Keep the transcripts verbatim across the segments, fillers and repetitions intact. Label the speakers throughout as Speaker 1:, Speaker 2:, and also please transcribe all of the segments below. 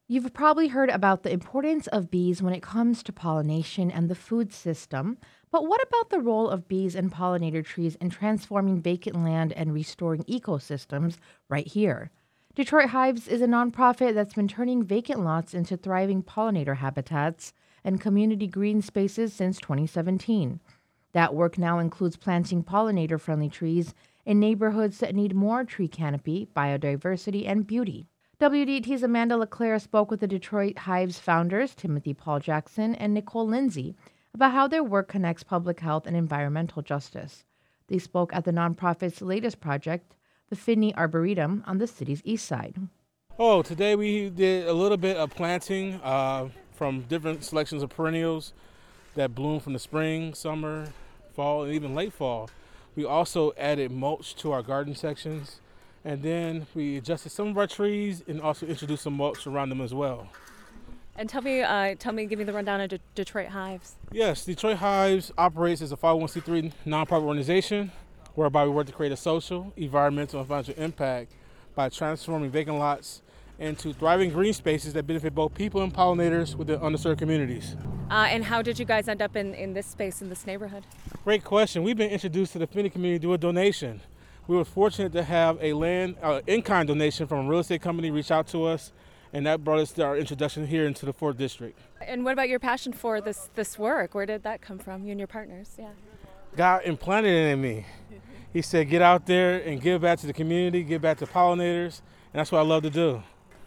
Speaker 1: You've probably heard about the importance of bees when it comes to pollination and the food system, but what about the role of bees and pollinator trees in transforming vacant land and restoring ecosystems right here? Detroit Hives is a nonprofit that's been turning vacant lots into thriving pollinator habitats and community green spaces since twenty seventeen. That work now includes planting pollinator friendly trees in neighborhoods that need more tree canopy, biodiversity, and beauty. W D T's Amanda LeClaire spoke with the Detroit Hive's founders, Timothy Paul Jackson and Nicole Lindsay, about how their work connects public health and environmental justice. They spoke at the nonprofit's latest project, the Finney Arboretum, on the city's east side.
Speaker 2: Oh, today we did a little bit of planting uh, from different selections of perennials that bloom from the spring, summer, fall, and even late fall. We also added mulch to our garden sections, and then we adjusted some of our trees and also introduced some mulch around them as well.
Speaker 3: And tell me, uh, tell me, give me the rundown of De- Detroit Hives.
Speaker 2: Yes, Detroit Hives operates as a five oh one c three nonprofit organization whereby we work to create a social, environmental, and financial impact by transforming vacant lots into thriving green spaces that benefit both people and pollinators within underserved communities.
Speaker 3: Uh, and how did you guys end up in, in this space, in this neighborhood?
Speaker 2: Great question. We've been introduced to the Finney community through a donation. We were fortunate to have a land uh, in-kind donation from a real estate company reach out to us, and that brought us to our introduction here into the fourth District.
Speaker 3: And what about your passion for this this work? Where did that come from, you and your partners? Yeah.
Speaker 2: God implanted it in me. He said, get out there and give back to the community, give back to pollinators, and that's what I love to do.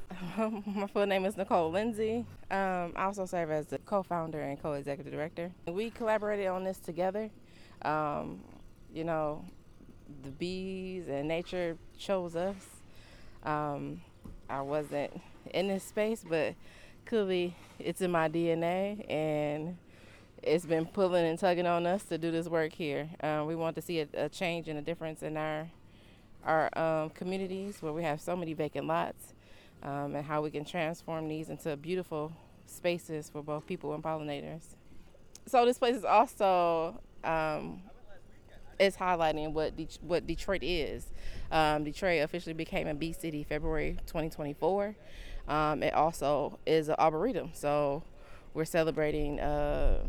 Speaker 4: My full name is Nicole Lindsay. Um, I also serve as the co-founder and co-executive director. We collaborated on this together. Um, you know, the bees and nature chose us. Um, I wasn't in this space, but clearly it's in my D N A, and it's been pulling and tugging on us to do this work here. Uh, we want to see a, a change and a difference in our our um, communities where we have so many vacant lots, um, and how we can transform these into beautiful spaces for both people and pollinators. So this place is also um, is highlighting what De- what Detroit is. Um, Detroit officially became a bee city February twenty twenty-four. Um, it also is an arboretum, so we're celebrating uh,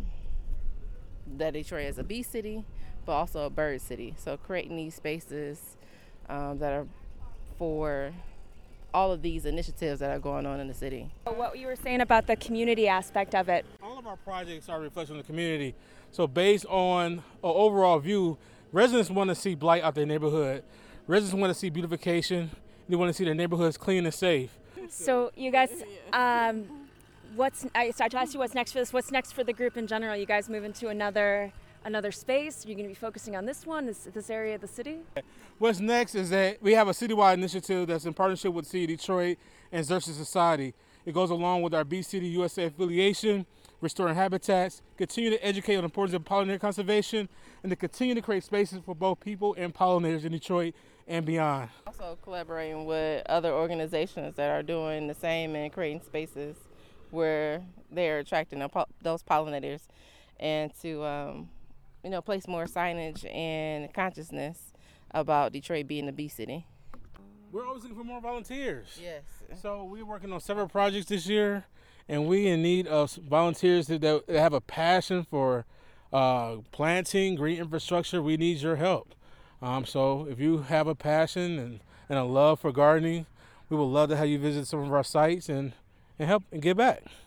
Speaker 4: that Detroit is a bee city, but also a bird city. So creating these spaces um, that are for all of these initiatives that are going on in the city.
Speaker 3: What you were saying about the community aspect of it.
Speaker 2: All of our projects are a reflection of the community. So based on an overall view, residents want to see blight out their neighborhood. Residents want to see beautification. They want to see their neighborhoods clean and safe.
Speaker 3: So you guys, um, what's I started to ask you what's next for this? What's next for the group in general? You guys moving to another another space? You're going to be focusing on this one, this this area of the city?
Speaker 2: What's next is that we have a citywide initiative that's in partnership with the City of Detroit and Xerxes Society. It goes along with our Bee City U S A affiliation, restoring habitats, continue to educate on the importance of pollinator conservation, and to continue to create spaces for both people and pollinators in Detroit and beyond.
Speaker 4: Also collaborating with other organizations that are doing the same and creating spaces where they're attracting the po- those pollinators, and to um, you know place more signage and consciousness about Detroit being a bee city.
Speaker 2: We're always looking for more volunteers.
Speaker 4: Yes.
Speaker 2: So we're working on several projects this year, and we in need of volunteers that, that have a passion for uh, planting, green infrastructure. We need your help. Um, so if you have a passion and, and a love for gardening, we would love to have you visit some of our sites and, and help and give back.